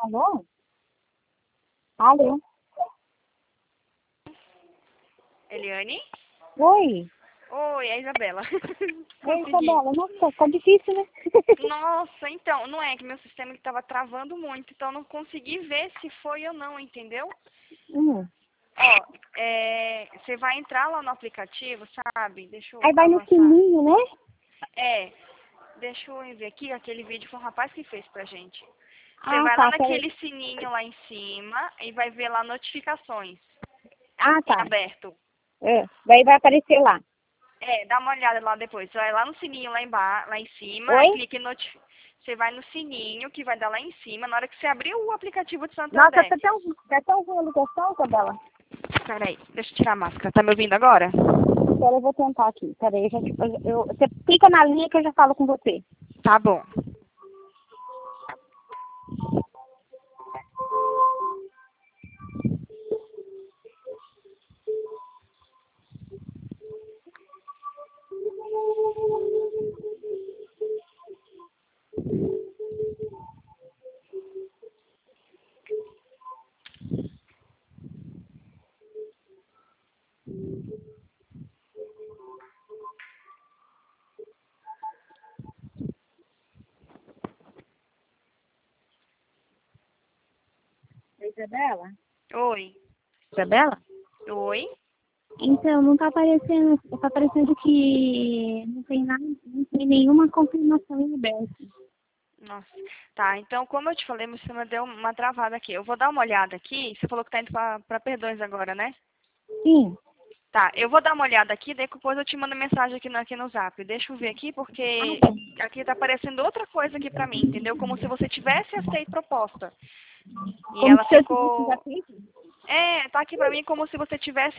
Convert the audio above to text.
Alô? Alô? Eliane? Oi? Oi, é a Isabela. Oi, Consegui. Isabela. Nossa, tá difícil, né? Nossa, então, não é que meu sistema estava travando muito, então eu não consegui ver se foi ou não, entendeu? Hum. Ó, você vai entrar lá no aplicativo, sabe? Deixa eu Aí vai no avançar. sininho, né? Deixa eu ver aqui, aquele vídeo foi um rapaz que fez pra gente. Você Ah, vai lá tá. Peraí. naquele sininho lá em cima e vai ver lá notificações Ah, em tá. aberto. Daí vai aparecer lá. Dá uma olhada lá depois. Você vai lá no sininho lá em cima, aí Oi? clica em Você vai no sininho que vai dar lá em cima, na hora que você abrir o aplicativo de Nossa, Santander. tá tão ruim a ligação, Isabela. Peraí, deixa eu tirar a máscara. Tá me ouvindo agora? Espera, eu vou tentar aqui. Peraí, você clica na linha que eu já falo com você. Tá bom. Isabela? Oi. Isabela? Oi? Então, não tá aparecendo. Tá aparecendo que não tem nada, não tem nenhuma confirmação em aberto. Nossa. Tá, então, como eu te falei, meu sistema deu uma travada aqui. Eu vou dar uma olhada aqui. Você falou que tá indo pra Perdões agora, né? Sim. Tá, eu vou dar uma olhada aqui, daí depois eu te mando mensagem aqui no Zap. Deixa eu ver aqui, porque aqui tá aparecendo outra coisa aqui pra mim, entendeu? Como se você tivesse aceito proposta. E Como ela se eu tivesse já ficou... feito? tá aqui pra mim como se você tivesse